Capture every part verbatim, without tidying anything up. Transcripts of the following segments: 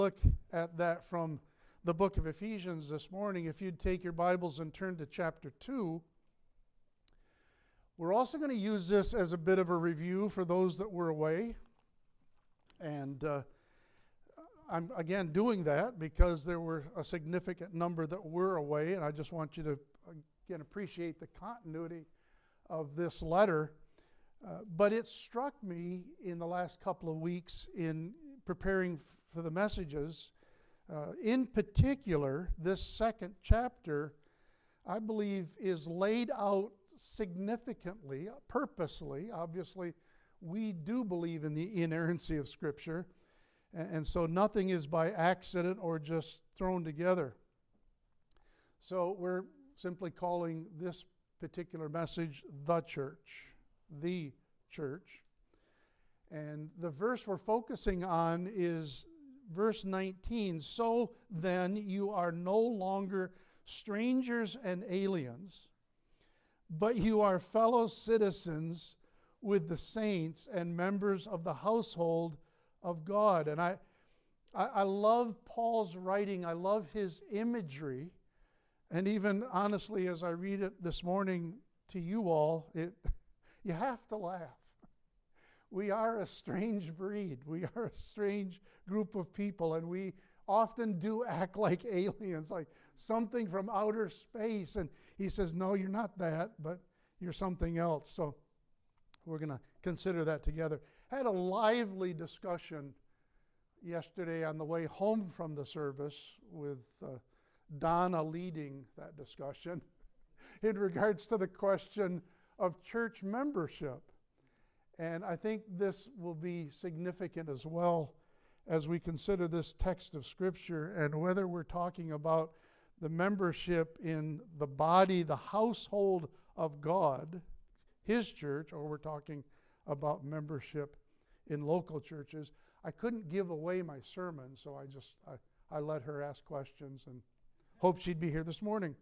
Look at that from the book of Ephesians this morning. If you'd take your Bibles and turn to chapter two, we're also going to use this as a bit of a review for those that were away. And uh, I'm again doing that because there were a significant number that were away, and I just want you to again appreciate the continuity of this letter. Uh, but it struck me in the last couple of weeks in preparing for the messages, uh, in particular, this second chapter, I believe, is laid out significantly, purposely. Obviously, we do believe in the inerrancy of Scripture, and, and so nothing is by accident or just thrown together. So we're simply calling this particular message the church, the church. And the verse we're focusing on is verse nineteen. So then you are no longer strangers and aliens, but you are fellow citizens with the saints and members of the household of God. And I, I, I love Paul's writing. I love his imagery. And even honestly, as I read it this morning to you all, it you have to laugh. We are a strange breed. We are a strange group of people, and we often do act like aliens, like something from outer space. And he says, no, you're not that, but you're something else. So we're going to consider that together. Had a lively discussion yesterday on the way home from the service with uh, Donna leading that discussion in regards to the question of church membership. And I think this will be significant as well as we consider this text of Scripture and whether we're talking about the membership in the body, the household of God, His church, or we're talking about membership in local churches. I couldn't give away my sermon, so I just I, I let her ask questions and hope she'd be here this morning.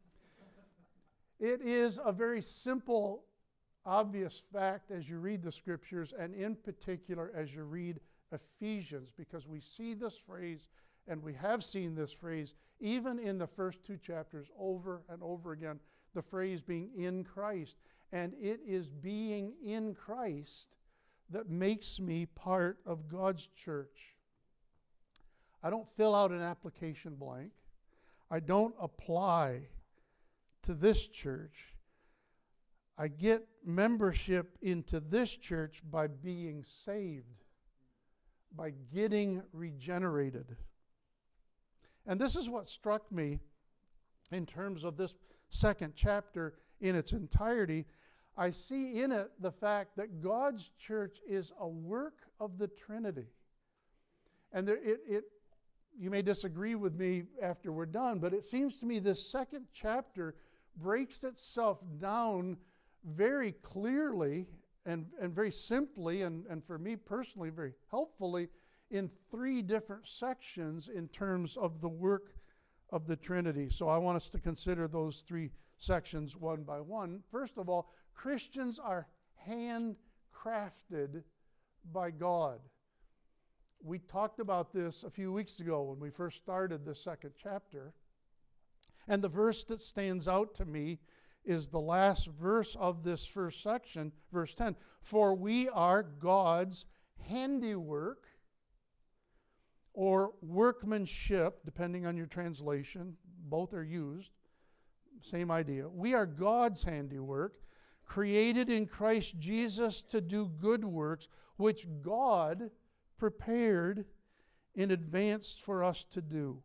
It is a very simple, obvious fact as you read the Scriptures, and in particular as you read Ephesians, because we see this phrase, and we have seen this phrase, even in the first two chapters over and over again, the phrase being in Christ. And it is being in Christ that makes me part of God's church. I don't fill out an application blank. I don't apply to this church. I get membership into this church by being saved, by getting regenerated. And this is what struck me in terms of this second chapter in its entirety. I see in it the fact that God's church is a work of the Trinity. And there, it, it, you may disagree with me after we're done, but it seems to me this second chapter breaks itself down very clearly and, and very simply, and, and for me personally, very helpfully, in three different sections in terms of the work of the Trinity. So I want us to consider those three sections one by one. First of all, Christians are handcrafted by God. We talked about this a few weeks ago when we first started the second chapter. And the verse that stands out to me is the last verse of this first section, verse ten. For we are God's handiwork, or workmanship, depending on your translation. Both are used. Same idea. We are God's handiwork, created in Christ Jesus to do good works, which God prepared in advance for us to do.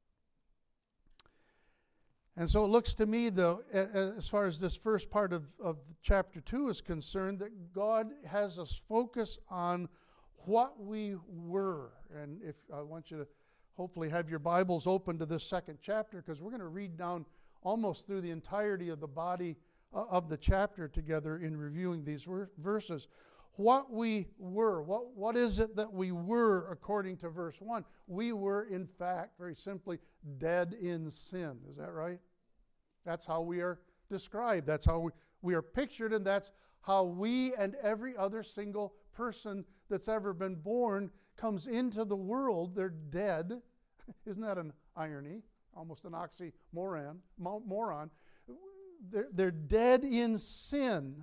And so it looks to me, though, as far as this first part of, of chapter two is concerned, that God has us focus on what we were. And if I want you to hopefully have your Bibles open to this second chapter, because we're going to read down almost through the entirety of the body of the chapter together in reviewing these verses. What we were, what, what is it that we were according to verse one? We were, in fact, very simply, dead in sin. Is that right? That's how we are described. That's how we, we are pictured, and that's how we and every other single person that's ever been born comes into the world, they're dead. Isn't that an irony? Almost an oxymoron. Mo- moron. They're, they're dead in sin.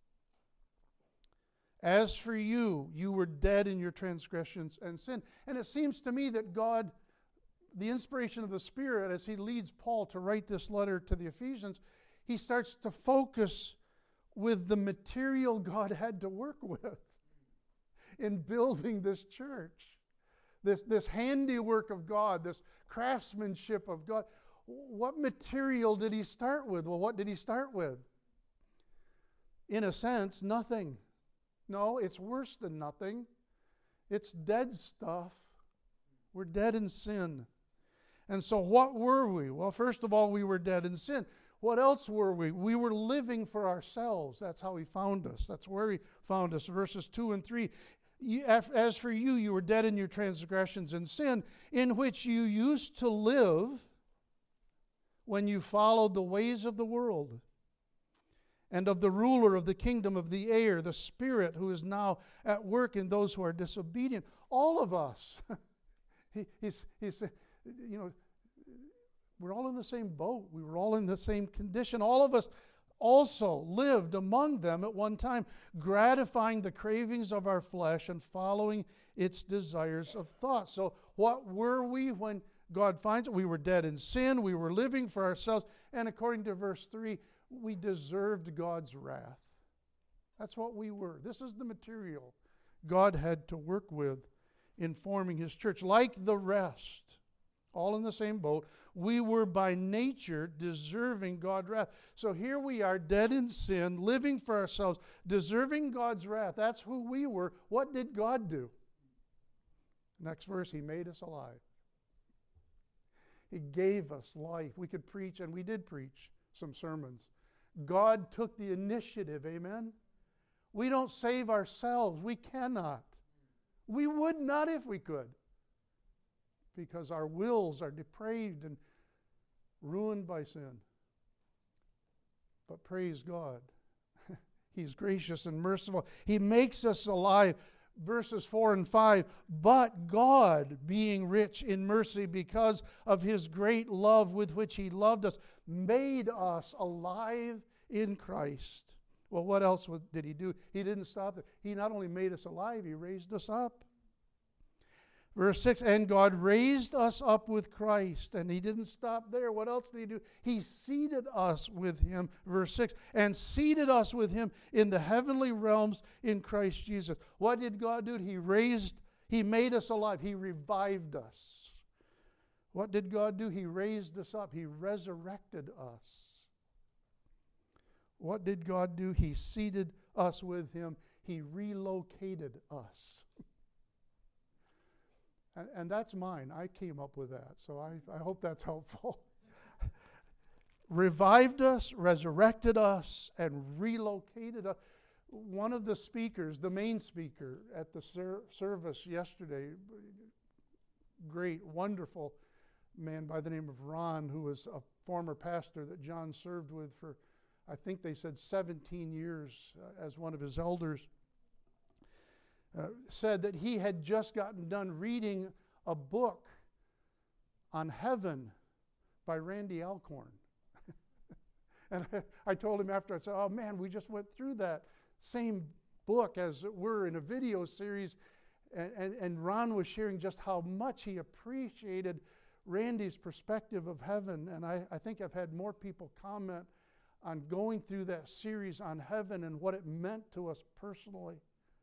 As for you, you were dead in your transgressions and sin. And it seems to me that God, the inspiration of the Spirit, as He leads Paul to write this letter to the Ephesians, he starts to focus with the material God had to work with in building this church. This, this handiwork of God, this craftsmanship of God. What material did He start with? Well, what did He start with? In a sense, nothing. No, it's worse than nothing. It's dead stuff. We're dead in sin. And so what were we? Well, first of all, we were dead in sin. What else were we? We were living for ourselves. That's how He found us. That's where He found us. Verses two and three. As for you, you were dead in your transgressions and sin, in which you used to live when you followed the ways of the world and of the ruler of the kingdom of the air, the Spirit who is now at work in those who are disobedient. All of us. he, he's, he's, you know, we're all in the same boat. We were all in the same condition. All of us also lived among them at one time, gratifying the cravings of our flesh and following its desires of thought. So what were we when God finds it? We were dead in sin. We were living for ourselves. And according to verse three, we deserved God's wrath. That's what we were. This is the material God had to work with in forming His church. Like the rest, all in the same boat, we were by nature deserving God's wrath. So here we are, dead in sin, living for ourselves, deserving God's wrath. That's who we were. What did God do? Next verse, He made us alive. He gave us life. We could preach, and we did preach some sermons. God took the initiative, amen? We don't save ourselves. We cannot. We would not if we could, because our wills are depraved and ruined by sin. But praise God. He's gracious and merciful. He makes us alive. Verses four and five, but God, being rich in mercy because of His great love with which He loved us, made us alive in Christ. Well, what else did He do? He didn't stop there. He not only made us alive, He raised us up. Verse six, and God raised us up with Christ. And He didn't stop there. What else did He do? He seated us with Him. Verse six, and seated us with Him in the heavenly realms in Christ Jesus. What did God do? He raised, He made us alive. He revived us. What did God do? He raised us up. He resurrected us. What did God do? He seated us with Him. He relocated us. And that's mine. I came up with that. So I, I hope that's helpful. Revived us, resurrected us, and relocated us. One of the speakers, the main speaker at the ser- service yesterday, great, wonderful man by the name of Ron, who was a former pastor that John served with for, I think they said seventeen years uh, as one of his elders. Uh, said that he had just gotten done reading a book on heaven by Randy Alcorn. And I, I told him after, I said, oh man, we just went through that same book as it were in a video series. And, and, and Ron was sharing just how much he appreciated Randy's perspective of heaven. And I, I think I've had more people comment on going through that series on heaven and what it meant to us personally.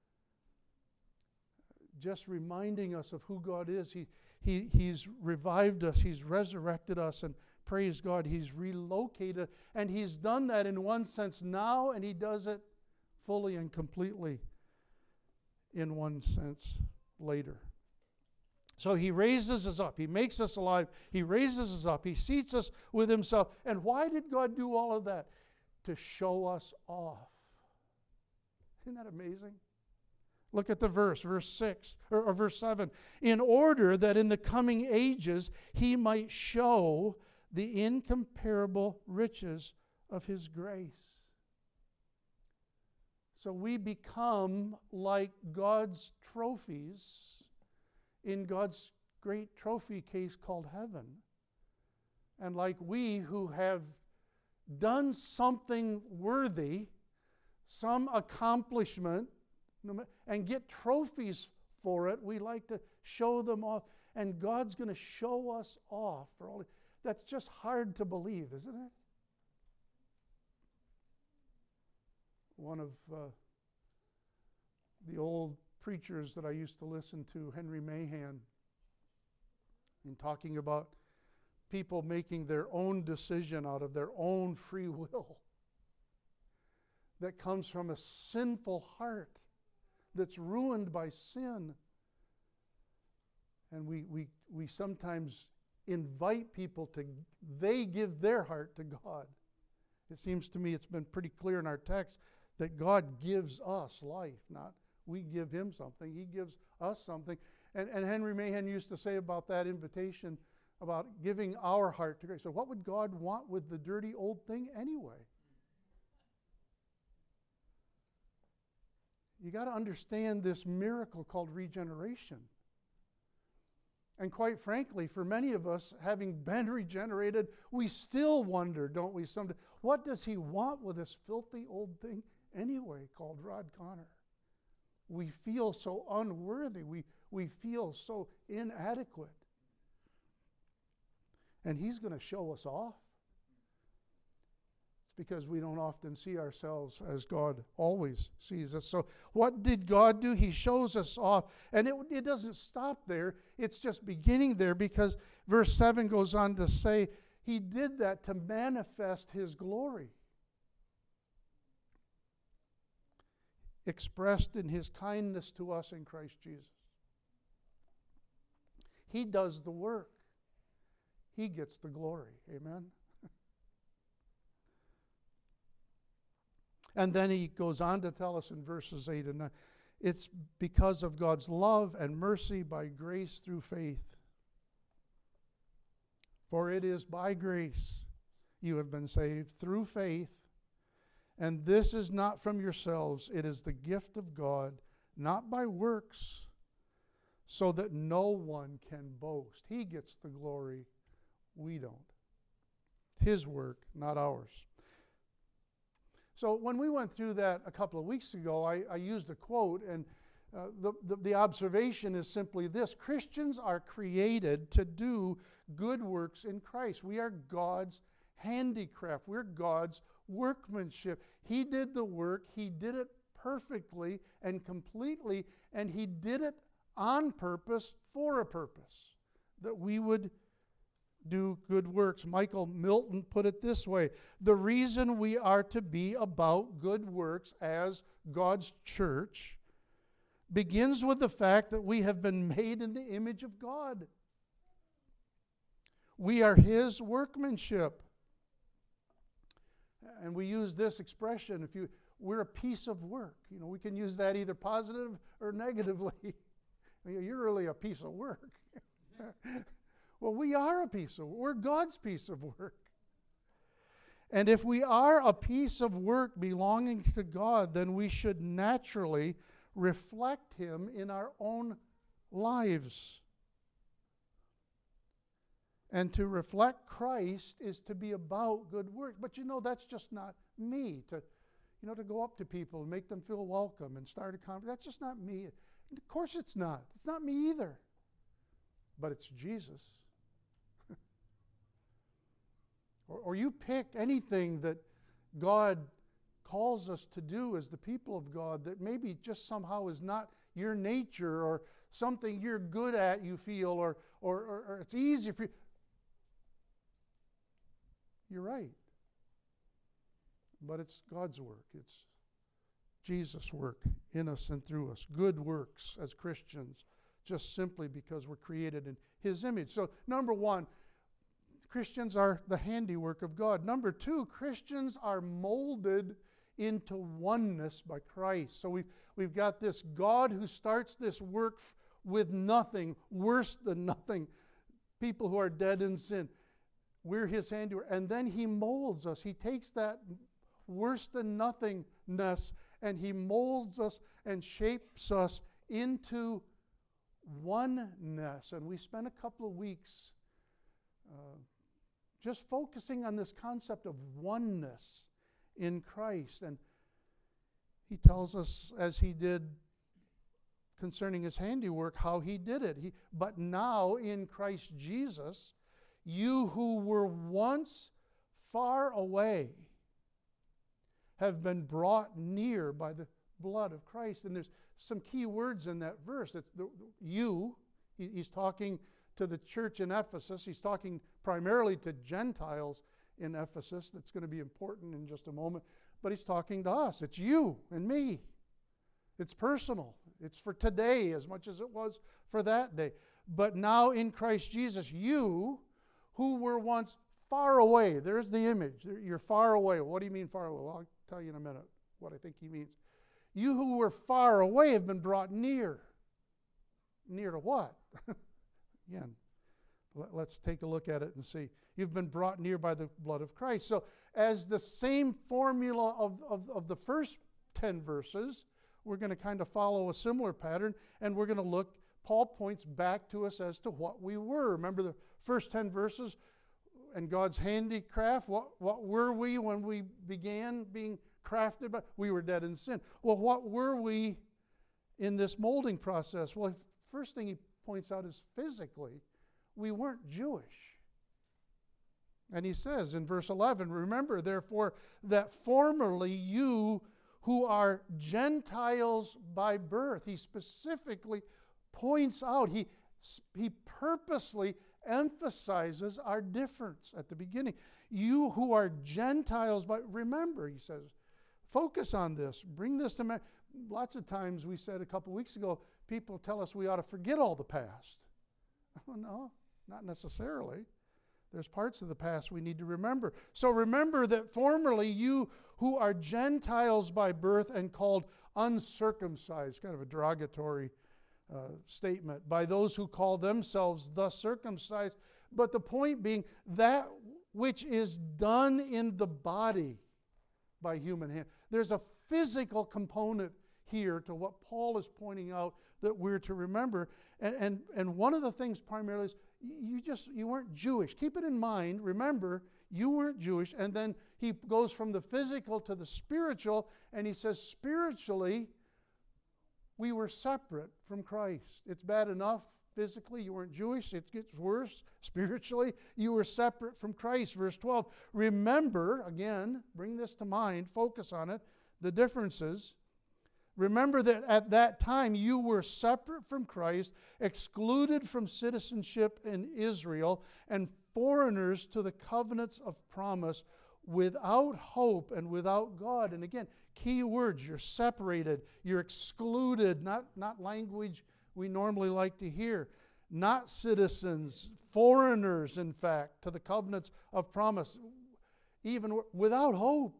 Just reminding us of who God is. He, he, he's revived us. He's resurrected us. And praise God, He's relocated. And He's done that in one sense now, and He does it fully and completely in one sense later. So He raises us up. He makes us alive. He raises us up. He seats us with Himself. And why did God do all of that? To show us off. Isn't that amazing? Look at the verse, verse six, or, or verse seven. In order that in the coming ages He might show the incomparable riches of His grace. So we become like God's trophies in God's great trophy case called heaven. And like we who have done something worthy, some accomplishment, and get trophies for it, we like to show them off. And God's going to show us off for all. That's just hard to believe, isn't it? One of uh, the old preachers that I used to listen to, Henry Mahan, in talking about people making their own decision out of their own free will that comes from a sinful heart that's ruined by sin. And we, we, we sometimes invite people to, they give their heart to God. It seems to me it's been pretty clear in our text that God gives us life, not we give Him something. He gives us something. And, and Henry Mahan used to say about that invitation, about giving our heart to grace. So what would God want with the dirty old thing anyway? You got to understand this miracle called regeneration. And quite frankly, for many of us, having been regenerated, we still wonder, don't we, someday, what does He want with this filthy old thing anyway called Rod Connor? We feel so unworthy. We, we feel so inadequate. And He's going to show us off. It's because we don't often see ourselves as God always sees us. So what did God do? He shows us off. And it, it doesn't stop there. It's just beginning there, because verse seven goes on to say He did that to manifest His glory, expressed in His kindness to us in Christ Jesus. He does the work. He gets the glory. Amen? And then he goes on to tell us in verses eight and nine, it's because of God's love and mercy by grace through faith. For it is by grace you have been saved through faith, and this is not from yourselves, it is the gift of God, not by works, so that no one can boast. He gets the glory, we don't. His work, not ours. So when we went through that a couple of weeks ago, I, I used a quote, and uh, the, the, the observation is simply this: Christians are created to do good works in Christ. We are God's handicraft. We're God's workmanship. He did the work. He did it perfectly and completely, and He did it on purpose for a purpose, that we would do good works. Michael Milton put it this way: the reason we are to be about good works as God's church begins with the fact that we have been made in the image of God. We are His workmanship. And we use this expression, if you we're a piece of work. You know, we can use that either positive or negatively. You're really a piece of work. Well, we are a piece of work. We're God's piece of work. And if we are a piece of work belonging to God, then we should naturally reflect Him in our own lives. And to reflect Christ is to be about good work. But you know, that's just not me. To, you know, to go up to people and make them feel welcome and start a conversation. That's just not me. Of course it's not. It's not me either. But it's Jesus. or, or you pick anything that God calls us to do as the people of God that maybe just somehow is not your nature, or something you're good at, you feel, or, or, or, or it's easy for you. You're right. But it's God's work. It's Jesus' work in us and through us. Good works as Christians, just simply because we're created in His image. So, number one, Christians are the handiwork of God. Number two, Christians are molded into oneness by Christ. So we've, we've got this God who starts this work f- with nothing, worse than nothing, people who are dead in sin. We're His handiwork. And then He molds us. He takes that worse than nothingness and He molds us and shapes us into oneness. And we spent a couple of weeks uh, just focusing on this concept of oneness in Christ. And he tells us, as he did concerning his handiwork, how he did it. He, but now in Christ Jesus, you who were once far away have been brought near by the blood of Christ. And there's some key words in that verse. It's the, you, he, he's talking to the church in Ephesus. He's talking primarily to Gentiles in Ephesus. That's going to be important in just a moment. But he's talking to us. It's you and me. It's personal. It's for today as much as it was for that day. But now in Christ Jesus, you who were once far away. There's the image. You're far away. What do you mean far away? Well, I'll tell you in a minute what I think he means. You who were far away have been brought near. Near to what? Again, let's take a look at it and see. You've been brought near by the blood of Christ. So as the same formula of, of, of the first ten verses, we're going to kind of follow a similar pattern, and we're going to look, Paul points back to us as to what we were. Remember the first ten verses and God's handicraft? What, what were we when we began being crafted? By? We were dead in sin. Well, what were we in this molding process? Well, first thing he points out is physically, we weren't Jewish. And he says in verse eleven, remember therefore that formerly you who are Gentiles by birth. He specifically points out, he, he purposely emphasizes our difference at the beginning. You who are Gentiles by, remember, he says, focus on this, bring this to mind. Lots of times we said a couple weeks ago, people tell us we ought to forget all the past. Oh, no, not necessarily. There's parts of the past we need to remember. So remember that formerly you who are Gentiles by birth and called uncircumcised, kind of a derogatory uh, statement, by those who call themselves the circumcised. But the point being, that which is done in the body by human hand. There's a physical component here to what Paul is pointing out that we're to remember. And, and, and one of the things primarily is you just you weren't Jewish. Keep it in mind. Remember, you weren't Jewish. And then he goes from the physical to the spiritual, and he says spiritually, we were separate from Christ. It's bad enough physically you weren't Jewish. It gets worse spiritually. You were separate from Christ. Verse twelve, remember, again, bring this to mind, focus on it, the differences. Remember that at that time you were separate from Christ, excluded from citizenship in Israel, and foreigners to the covenants of promise, without hope and without God. And again, key words, you're separated, you're excluded, not, not language we normally like to hear. Not citizens, foreigners, in fact, to the covenants of promise, even without hope,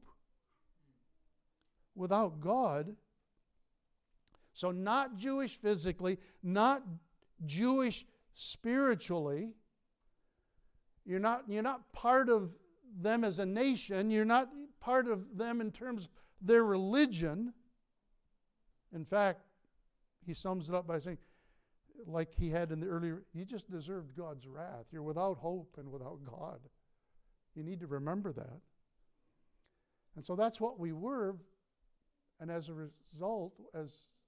without God. So not Jewish physically, not Jewish spiritually. You're not, you're not part of them as a nation. You're not part of them in terms of their religion. In fact, he sums it up by saying, like he had in the earlier, you just deserved God's wrath. You're without hope and without God. You need to remember that. And so that's what we were. And as a result, as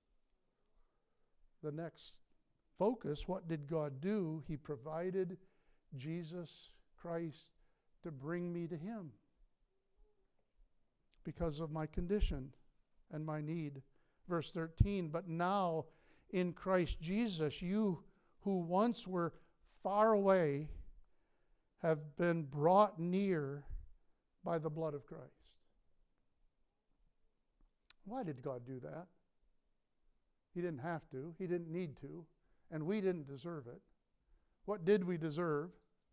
the next focus, what did God do? He provided Jesus Christ to bring me to Him because of my condition and my need. Verse thirteen, but now in Christ Jesus, you who once were far away have been brought near by the blood of Christ. Why did God do that? He didn't have to. He didn't need to. And we didn't deserve it. What did we deserve?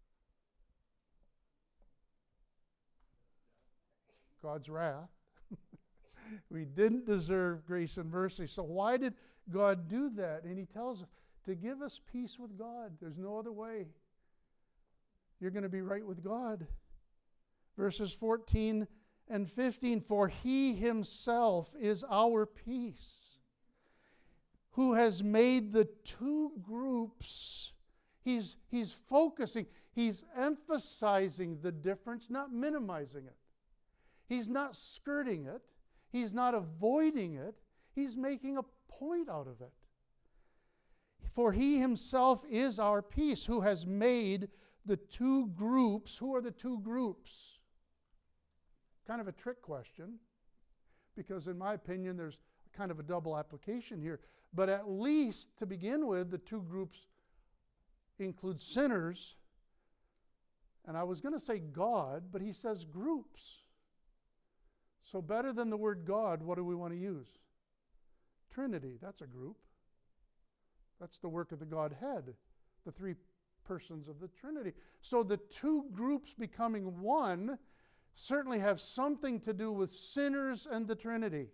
God's wrath. We didn't deserve grace and mercy. So why did God do that? And He tells us to give us peace with God. There's no other way. You're going to be right with God. Verses fourteen and fifteen, for He Himself is our peace, who has made the two groups. He's, he's focusing, he's emphasizing the difference, not minimizing it. He's not skirting it. He's not avoiding it. He's making a point out of it. For he himself is our peace, who has made the two groups. Who are the two groups? Kind of a trick question, because in my opinion there's kind of a double application here. But at least to begin with, the two groups include sinners, and I was going to say God, but he says groups. So better than the word God, what do we want to use? Trinity, that's a group. That's the work of the Godhead, the three persons of the Trinity. So the two groups becoming one certainly have something to do with sinners and the Trinity.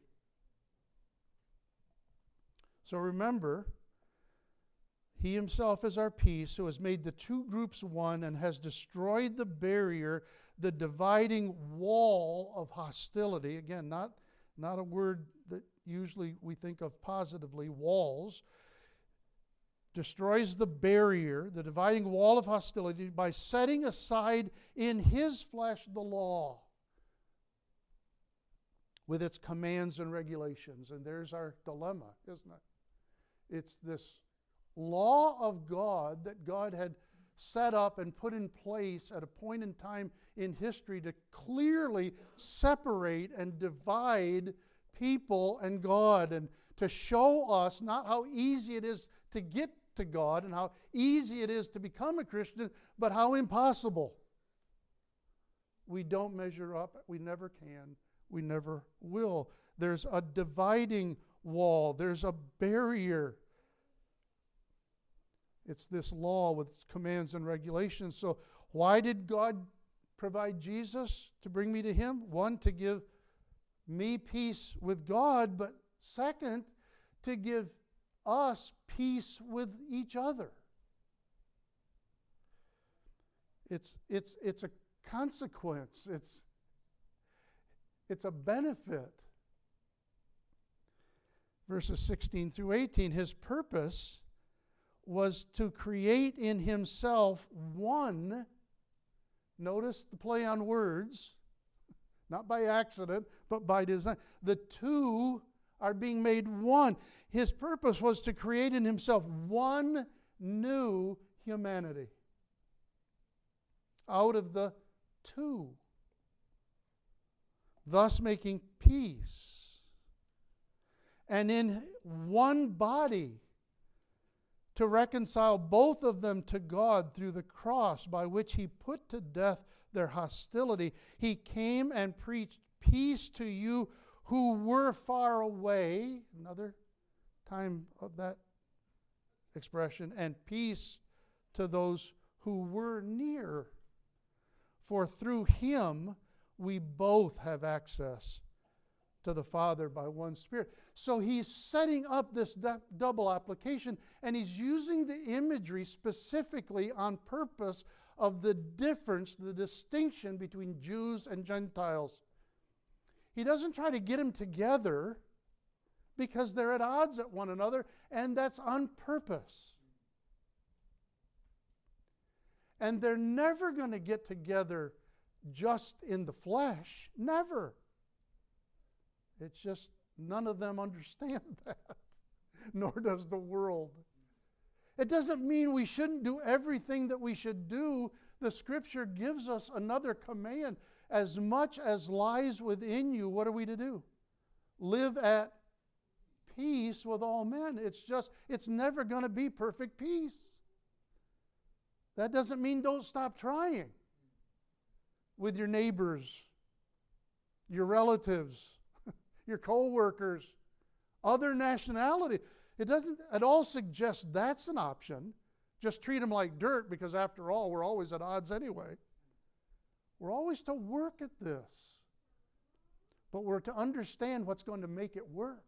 So remember, he himself is our peace, who has made the two groups one and has destroyed the barrier, the dividing wall of hostility. Again, not, not a word that usually we think of positively, walls. Destroys the barrier, the dividing wall of hostility, by setting aside in his flesh the law with its commands and regulations. And there's our dilemma, isn't it? It's this law of God that God had set up and put in place at a point in time in history to clearly separate and divide people and God, and to show us not how easy it is to get to God and how easy it is to become a Christian, but how impossible. We don't measure up. We never can. We never will. There's a dividing wall. There's a barrier. It's this law with its commands and regulations. So why did God provide Jesus? To bring me to him? One, to give me peace with God, but second, to give us peace with each other. It's, it's, it's a consequence. It's, it's a benefit. Verses sixteen through eighteen, his purpose was to create in himself one, notice the play on words, not by accident, but by design. The two are being made one. His purpose was to create in himself one new humanity out of the two, thus making peace. And in one body, to reconcile both of them to God through the cross, by which he put to death their hostility. He came and preached peace to you who were far away, another time of that expression, and peace to those who were near. For through him we both have access to the Father by one Spirit. So he's setting up this du- double application, and he's using the imagery specifically on purpose of the difference, the distinction between Jews and Gentiles. He doesn't try to get them together because they're at odds at one another, and that's on purpose. And they're never going to get together just in the flesh. Never. It's just none of them understand that, nor does the world. It doesn't mean we shouldn't do everything that we should do. The Scripture gives us another command. As much as lies within you, what are we to do? Live at peace with all men. It's just, it's never going to be perfect peace. That doesn't mean don't stop trying with your neighbors, your relatives, your co-workers, other nationality. It doesn't at all suggest that's an option. Just treat them like dirt, because after all, we're always at odds anyway. We're always to work at this. But we're to understand what's going to make it work.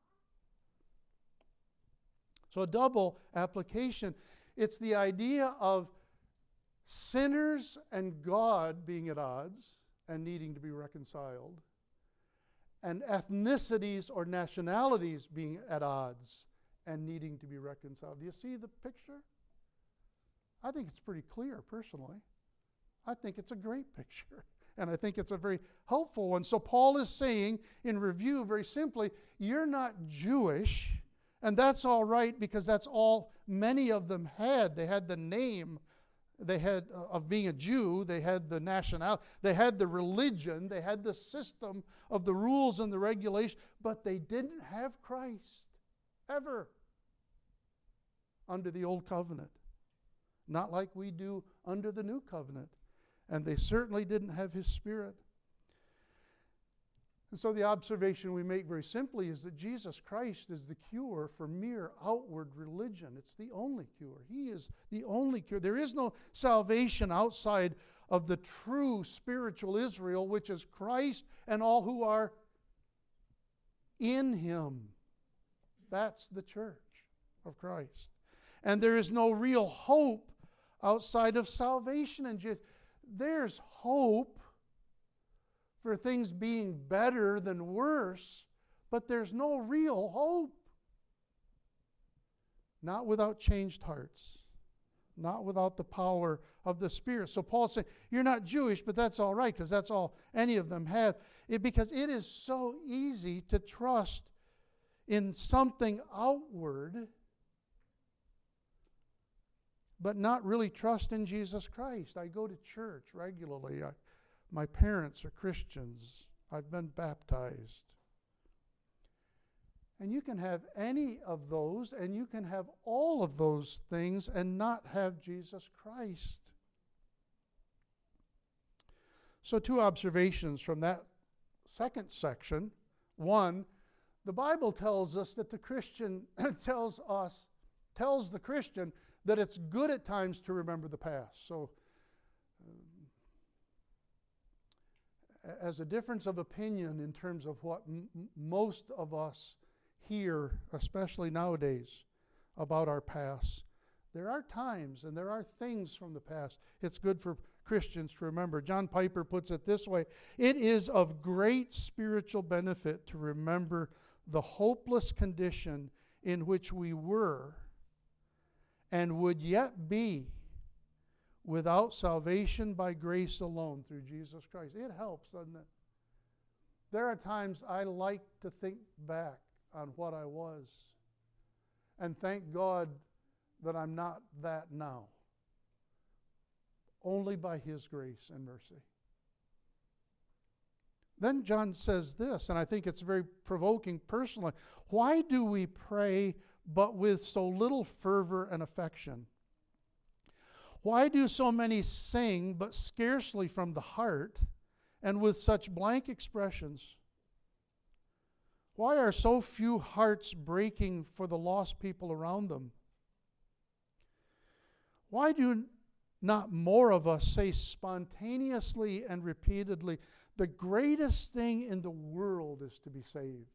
So a double application. It's the idea of sinners and God being at odds and needing to be reconciled, and ethnicities or nationalities being at odds and needing to be reconciled. Do you see the picture? I think it's pretty clear, personally. I think it's a great picture, and I think it's a very helpful one. So Paul is saying, in review, very simply, you're not Jewish, and that's all right because that's all many of them had. They had the name they had uh, of being a Jew. They had the nationality. They had the religion. They had the system of the rules and the regulations, but they didn't have Christ ever under the old covenant. Not like we do under the new covenant. And they certainly didn't have His Spirit. And so the observation we make very simply is that Jesus Christ is the cure for mere outward religion. It's the only cure. He is the only cure. There is no salvation outside of the true spiritual Israel, which is Christ and all who are in Him. That's the church of Christ. And there is no real hope outside of salvation. And just, there's hope for things being better than worse, but there's no real hope. Not without changed hearts. Not without the power of the Spirit. So Paul's saying, you're not Jewish, but that's all right, because that's all any of them have. It, because it is so easy to trust in something outward, but not really trust in Jesus Christ. I go to church regularly. I, my parents are Christians. I've been baptized. And you can have any of those, and you can have all of those things and not have Jesus Christ. So two observations from that second section. One, the Bible tells us that the Christian tells us, tells the Christian that it's good at times to remember the past. So, uh, as a difference of opinion in terms of what m- most of us hear, especially nowadays, about our past, there are times and there are things from the past it's good for Christians to remember. John Piper puts it this way: it is of great spiritual benefit to remember the hopeless condition in which we were and would yet be without salvation by grace alone through Jesus Christ. It helps, doesn't it? There are times I like to think back on what I was and thank God that I'm not that now. Only by His grace and mercy. Then John says this, and I think it's very provoking personally. Why do we pray but with so little fervor and affection? Why do so many sing but scarcely from the heart and with such blank expressions? Why are so few hearts breaking for the lost people around them? Why do not more of us say spontaneously and repeatedly, the greatest thing in the world is to be saved?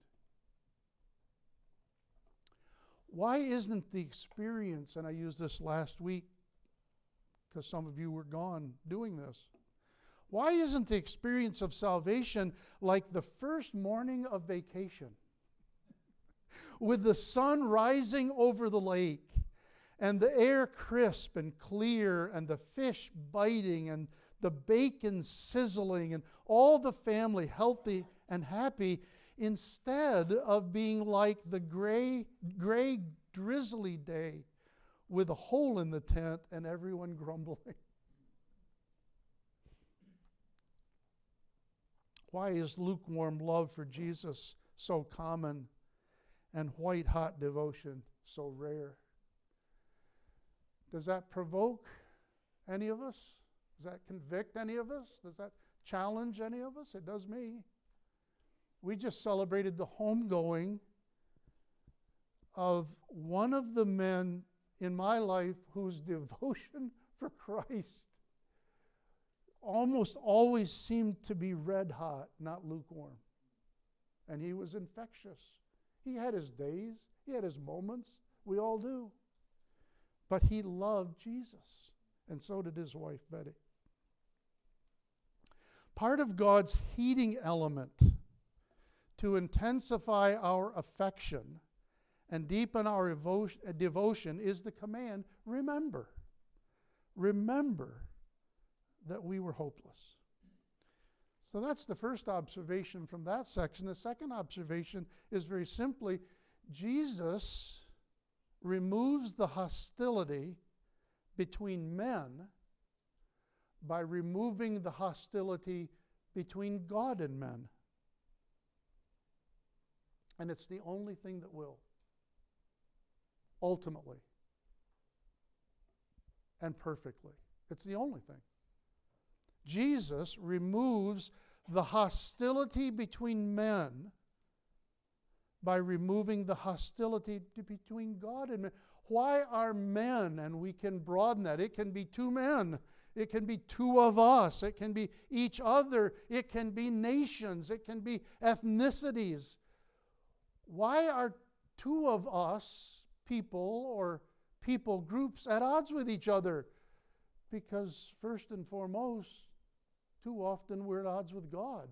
Why isn't the experience, and I used this last week because some of you were gone doing this, why isn't the experience of salvation like the first morning of vacation with the sun rising over the lake and the air crisp and clear and the fish biting and the bacon sizzling and all the family healthy and happy, instead of being like the gray, gray, drizzly day with a hole in the tent and everyone grumbling? Why is lukewarm love for Jesus so common and white-hot devotion so rare? Does that provoke any of us? Does that convict any of us? Does that challenge any of us? It does me. We just celebrated the homegoing of one of the men in my life whose devotion for Christ almost always seemed to be red hot, not lukewarm. And he was infectious. He had his days, he had his moments. We all do. But he loved Jesus, and so did his wife, Betty. Part of God's heating element to intensify our affection and deepen our evo- devotion is the command, remember. Remember that we were hopeless. So that's the first observation from that section. The second observation is very simply, Jesus removes the hostility between men by removing the hostility between God and men. And it's the only thing that will, ultimately and perfectly. It's the only thing. Jesus removes the hostility between men by removing the hostility between God and men. Why are men? And we can broaden that. It can be two men. It can be two of us. It can be each other. It can be nations. It can be ethnicities. Why are two of us, people or people groups, at odds with each other? Because first and foremost, too often we're at odds with God.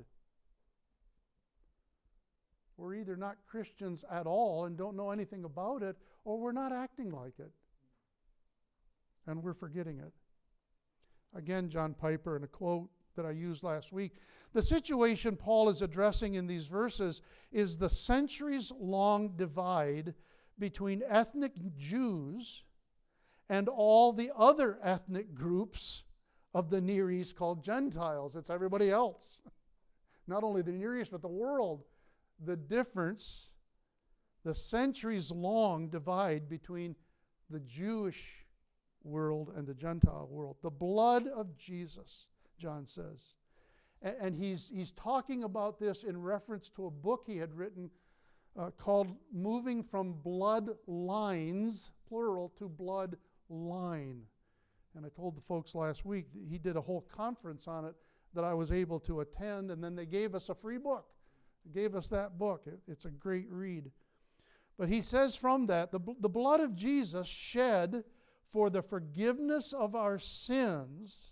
We're either not Christians at all and don't know anything about it, or we're not acting like it. And we're forgetting it. Again, John Piper, in a quote that I used last week, the situation Paul is addressing in these verses is the centuries-long divide between ethnic Jews and all the other ethnic groups of the Near East called Gentiles. It's everybody else. Not only the Near East, but the world. The difference, the centuries-long divide between the Jewish world and the Gentile world. The blood of Jesus, John says. And, and he's, he's talking about this in reference to a book he had written uh, called Moving from Blood Lines, plural, to Blood Line. And I told the folks last week that he did a whole conference on it that I was able to attend, and then they gave us a free book. They gave us that book. It, it's a great read. But he says from that, the, the blood of Jesus shed for the forgiveness of our sins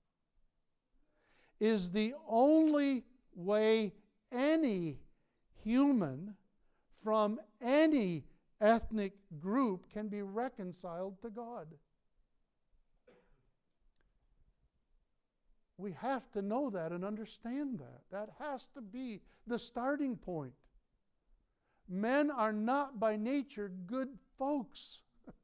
is the only way any human from any ethnic group can be reconciled to God. We have to know that and understand that. That has to be the starting point. Men are not by nature good folks.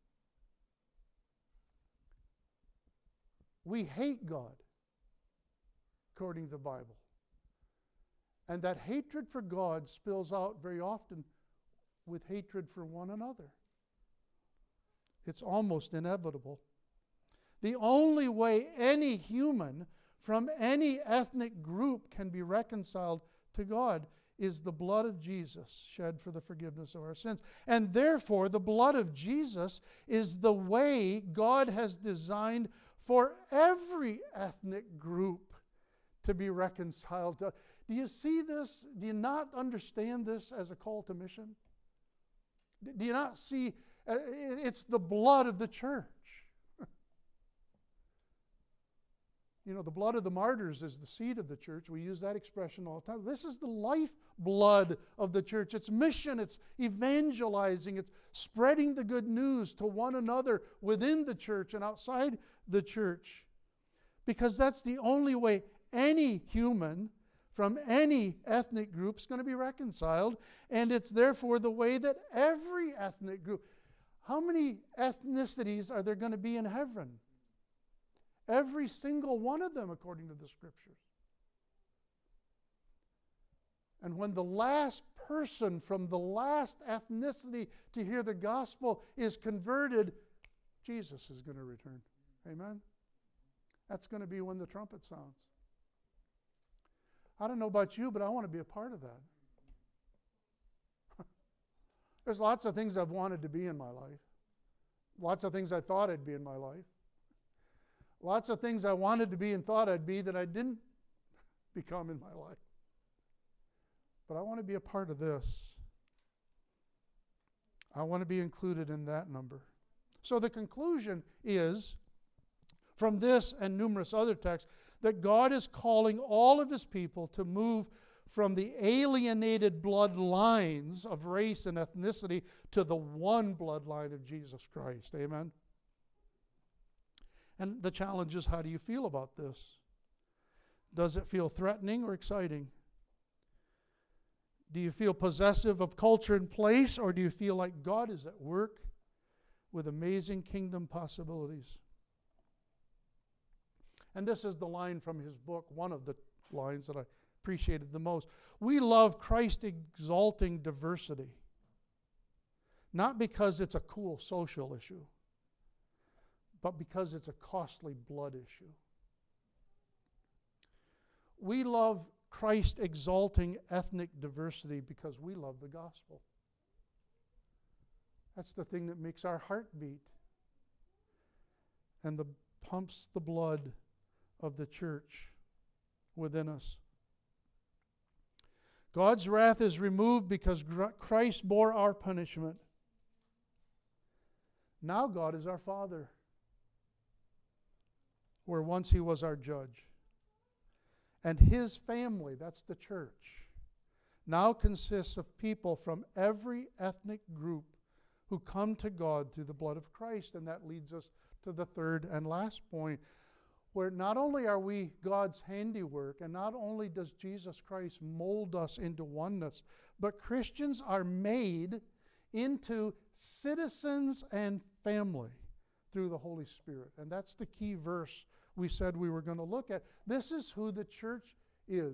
We hate God, according to the Bible. And that hatred for God spills out very often with hatred for one another. It's almost inevitable. The only way any human from any ethnic group can be reconciled to God is the blood of Jesus shed for the forgiveness of our sins. And therefore, the blood of Jesus is the way God has designed for every ethnic group to be reconciled to. Do you see this? Do you not understand this as a call to mission? Do you not see? Uh, it's the blood of the church. You know, the blood of the martyrs is the seed of the church. We use that expression all the time. This is the life blood of the church. It's mission, it's evangelizing, it's spreading the good news to one another within the church and outside the church. Because that's the only way any human from any ethnic group is going to be reconciled. And it's therefore the way that every ethnic group. How many ethnicities are there going to be in heaven? Every single one of them, according to the Scriptures. And when the last person from the last ethnicity to hear the gospel is converted, Jesus is going to return. Amen? That's going to be when the trumpet sounds. I don't know about you, but I want to be a part of that. There's lots of things I've wanted to be in my life. Lots of things I thought I'd be in my life. Lots of things I wanted to be and thought I'd be that I didn't become in my life. But I want to be a part of this. I want to be included in that number. So the conclusion is, from this and numerous other texts, that God is calling all of His people to move from the alienated bloodlines of race and ethnicity to the one bloodline of Jesus Christ. Amen? And the challenge is, how do you feel about this? Does it feel threatening or exciting? Do you feel possessive of culture and place, or do you feel like God is at work with amazing kingdom possibilities? And this is the line from his book, one of the lines that I appreciated the most. We love Christ exalting diversity, not because it's a cool social issue, but because it's a costly blood issue. We love Christ exalting ethnic diversity because we love the gospel. That's the thing that makes our heart beat and the, pumps the blood of the church within us. God's wrath is removed because Christ bore our punishment. Now God is our Father, where once He was our judge. And His family, that's the church, now consists of people from every ethnic group who come to God through the blood of Christ. And that leads us to the third and last point, where not only are we God's handiwork, and not only does Jesus Christ mold us into oneness, but Christians are made into citizens and family through the Holy Spirit. And that's the key verse we said we were going to look at. This is who the church is.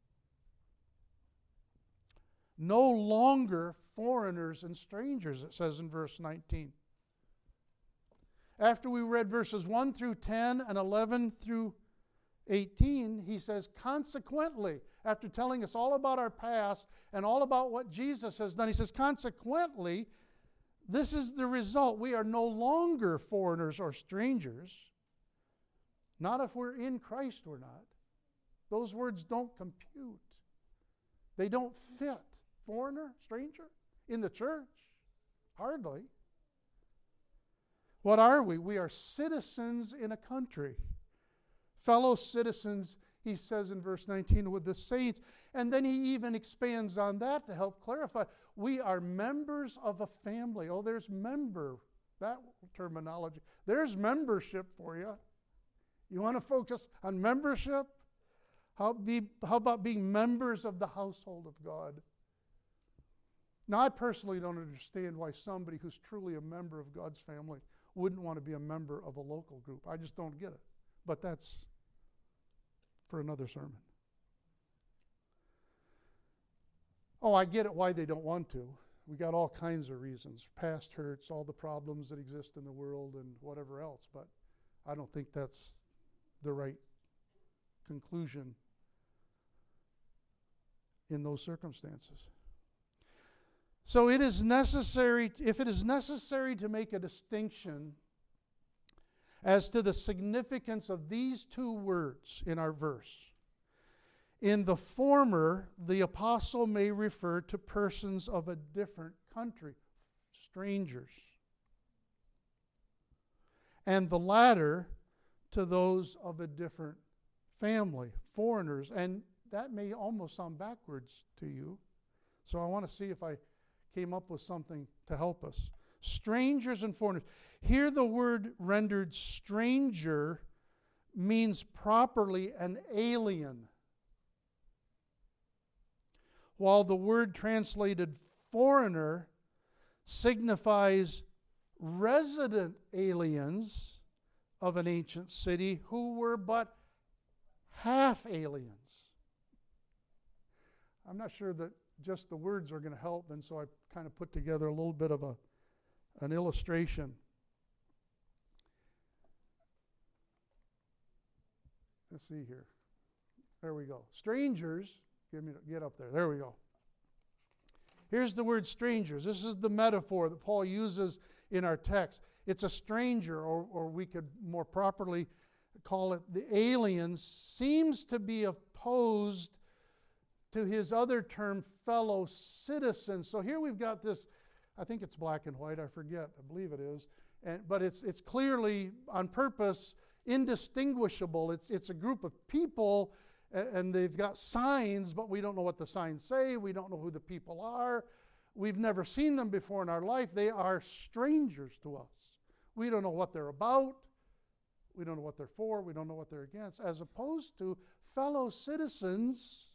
No longer foreigners and strangers, it says in verse nineteen. After we read verses one through ten and eleven through eighteen, he says, consequently, after telling us all about our past and all about what Jesus has done, he says, consequently, this is the result. We are no longer foreigners or strangers. Not if we're in Christ, we're not. Those words don't compute. They don't fit. Foreigner, stranger, in the church? Hardly. What are we? We are citizens in a country. Fellow citizens, he says in verse nineteen, with the saints. And then he even expands on that to help clarify. We are members of a family. Oh, there's member, that terminology. There's membership for you. You want to focus on membership? How, be, how about being members of the household of God? Now, I personally don't understand why somebody who's truly a member of God's family wouldn't want to be a member of a local group. I just don't get it. But that's for another sermon. Oh, I get it why they don't want to. We got all kinds of reasons. Past hurts, all the problems that exist in the world, and whatever else. But I don't think that's the right conclusion in those circumstances. So it is necessary, if it is necessary to make a distinction as to the significance of these two words in our verse, in the former, the apostle may refer to persons of a different country, strangers. And the latter, to those of a different family, foreigners. And that may almost sound backwards to you. So I want to see if I came up with something to help us. Strangers and foreigners. Here the word rendered stranger means properly an alien, while the word translated foreigner signifies resident aliens of an ancient city who were but half aliens. I'm not sure that just the words are going to help, and so I kind of put together a little bit of a an illustration. Let's see here. There we go. Strangers, give me get up there. There we go. Here's the word strangers. This is the metaphor that Paul uses in our text. It's a stranger, or, or we could more properly call it the aliens, seems to be opposed to his other term, fellow citizens. So here we've got this, I think it's black and white, I forget, I believe it is, and, but it's it's clearly on purpose indistinguishable. It's, it's a group of people and they've got signs, but we don't know what the signs say. We don't know who the people are. We've never seen them before in our life. They are strangers to us. We don't know what they're about. We don't know what they're for. We don't know what they're against. As opposed to fellow citizens,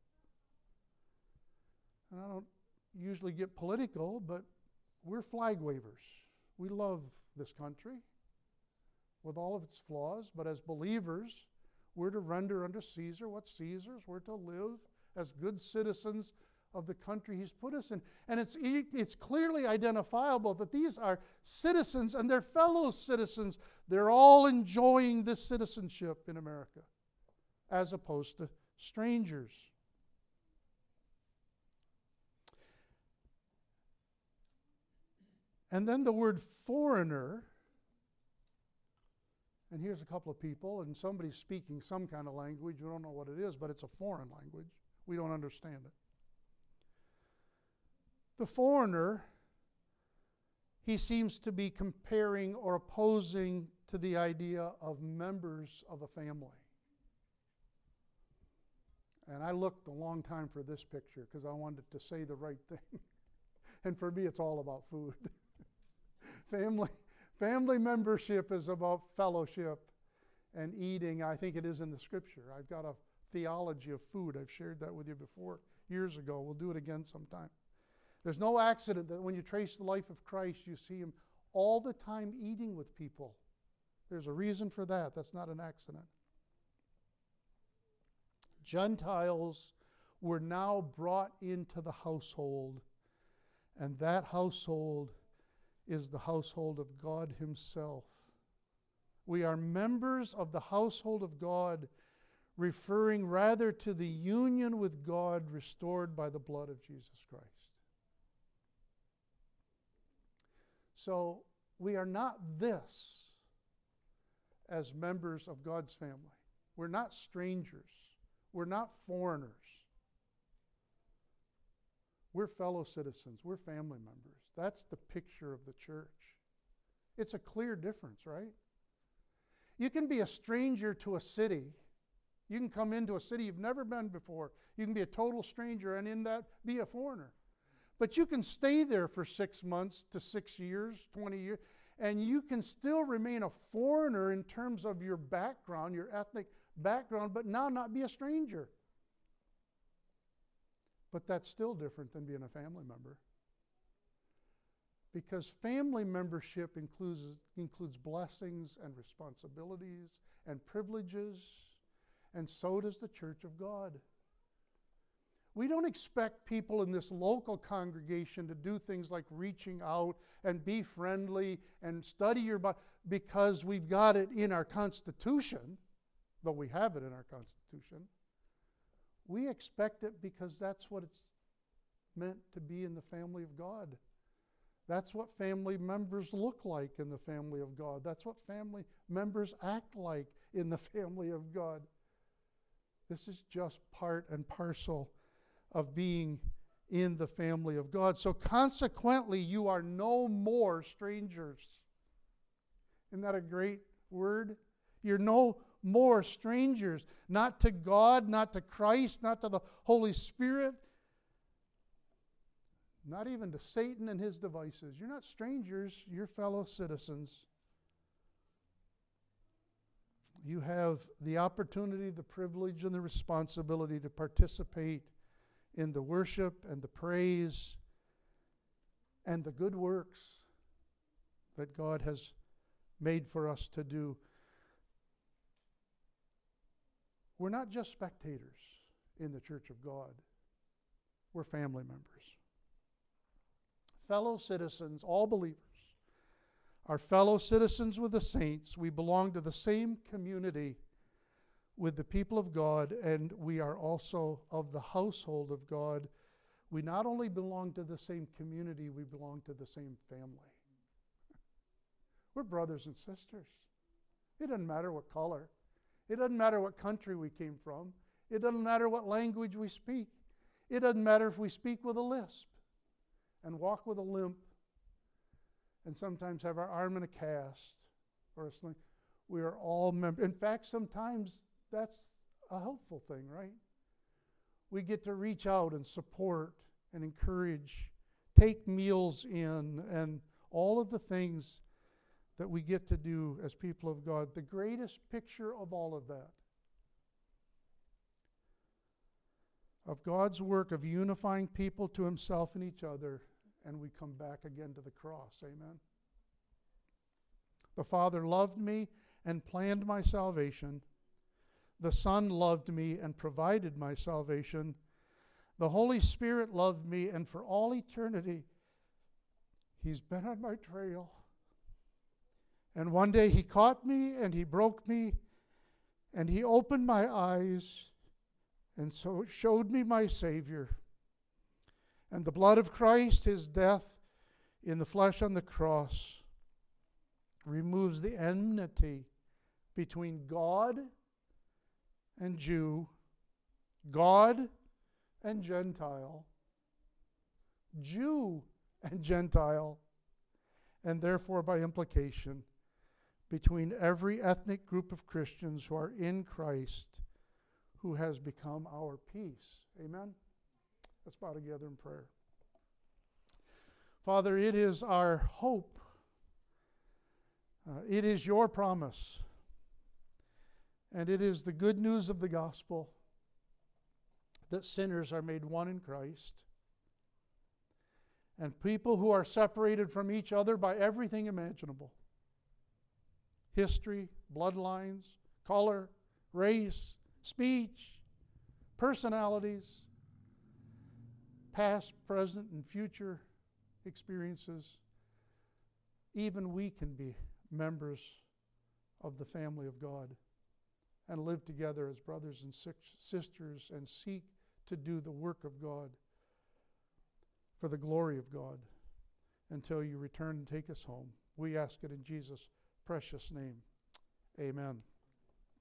and I don't usually get political, but we're flag wavers. We love this country with all of its flaws, but as believers, we're to render unto Caesar what's Caesar's. We're to live as good citizens of the country he's put us in. And it's, it's clearly identifiable that these are citizens and they're fellow citizens. They're all enjoying this citizenship in America as opposed to strangers. And then the word foreigner, and here's a couple of people, and somebody's speaking some kind of language. We don't know what it is, but it's a foreign language. We don't understand it. The foreigner, he seems to be comparing or opposing to the idea of members of a family. And I looked a long time for this picture because I wanted to say the right thing. And for me, it's all about food. Family, family membership is about fellowship and eating. I think it is in the Scripture. I've got a theology of food. I've shared that with you before years ago. We'll do it again sometime. There's no accident that when you trace the life of Christ, you see him all the time eating with people. There's a reason for that. That's not an accident. Gentiles were now brought into the household, and that household is the household of God himself. We are members of the household of God, referring rather to the union with God restored by the blood of Jesus Christ. So we are not this as members of God's family. We're not strangers. We're not foreigners. We're fellow citizens. We're family members. That's the picture of the church. It's a clear difference, right? You can be a stranger to a city. You can come into a city you've never been before. You can be a total stranger and in that be a foreigner. But you can stay there for six months to six years, twenty years, and you can still remain a foreigner in terms of your background, your ethnic background, but now not be a stranger. But that's still different than being a family member. Because family membership includes, includes blessings and responsibilities and privileges, and so does the Church of God. We don't expect people in this local congregation to do things like reaching out and be friendly and study your Bible because we've got it in our Constitution, though we have it in our Constitution. We expect it because that's what it's meant to be in the family of God. That's what family members look like in the family of God. That's what family members act like in the family of God. This is just part and parcel of being in the family of God. So consequently, you are no more strangers. Isn't that a great word? You're no more strangers. Not to God, not to Christ, not to the Holy Spirit, not even to Satan and his devices. You're not strangers, you're fellow citizens. You have the opportunity, the privilege, and the responsibility to participate in the worship and the praise and the good works that God has made for us to do. We're not just spectators in the church of God. We're family members. Fellow citizens, all believers, are fellow citizens with the saints. We belong to the same community with the people of God, and we are also of the household of God. We not only belong to the same community, we belong to the same family. We're brothers and sisters. It doesn't matter what color. It doesn't matter what country we came from. It doesn't matter what language we speak. It doesn't matter if we speak with a lisp and walk with a limp and sometimes have our arm in a cast or a sling. We are all members. In fact, sometimes that's a helpful thing, right? We get to reach out and support and encourage, take meals in, and all of the things that we get to do as people of God. The greatest picture of all of that, of God's work of unifying people to himself and each other, and we come back again to the cross. Amen. The Father loved me and planned my salvation. The Son loved me and provided my salvation. The Holy Spirit loved me, and for all eternity, he's been on my trail. And one day he caught me and he broke me and he opened my eyes and so showed me my Savior. And the blood of Christ, his death in the flesh on the cross, removes the enmity between God and Jew, God and Gentile, Jew and Gentile, and therefore by implication between every ethnic group of Christians who are in Christ, who has become our peace. Amen? Let's bow together in prayer. Father, it is our hope. Uh, it is your promise. And it is the good news of the gospel that sinners are made one in Christ. And people who are separated from each other by everything imaginable. History, bloodlines, color, race, speech, personalities, past, present, and future experiences. Even we can be members of the family of God and live together as brothers and sisters and seek to do the work of God for the glory of God until you return and take us home. We ask it in Jesus' precious name. Amen.